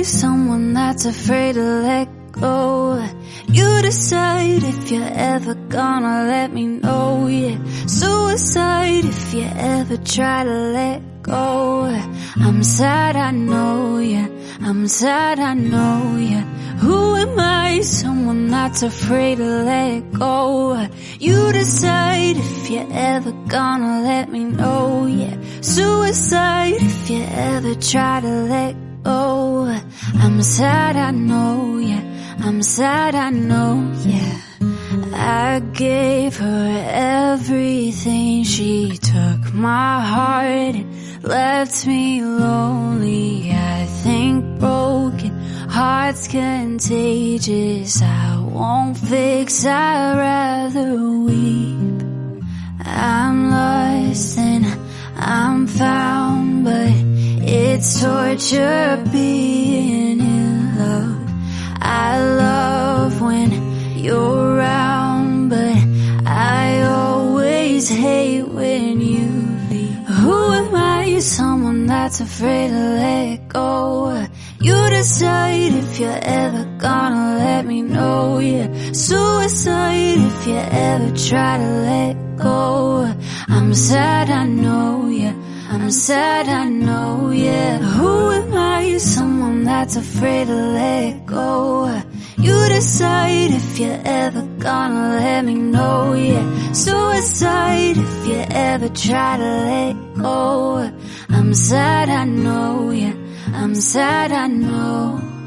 I someone that's afraid to let go? You decide if you're ever gonna let me know, yeah. Suicide if you ever try to let go. I'm sad, I know, yeah. I'm sad, I know, yeah. Who am I? Someone that's afraid to let go. You decide if you're ever gonna let me know, yeah. Suicide if you ever try to let go. I'm sad, I know, yeah. I'm sad, I know, yeah. I gave her everything. She took my heart and left me lonely. I think broken heart's contagious. I won't fix, I'd rather weep. I'm lost and I'm found, but it's torture being in love. I love when you're around, but I always hate when you leave. Who am I? Someone that's afraid to let go. You decide if you're ever gonna let me know, yeah. Suicide if you ever try to let go. I'm sad, I know, yeah. I'm sad, I know, yeah. Who am I? Someone that's afraid to let go. You decide if you're ever gonna let me know, yeah. Suicide if you ever try to let go. I'm sad, I know, yeah. I'm sad, I know.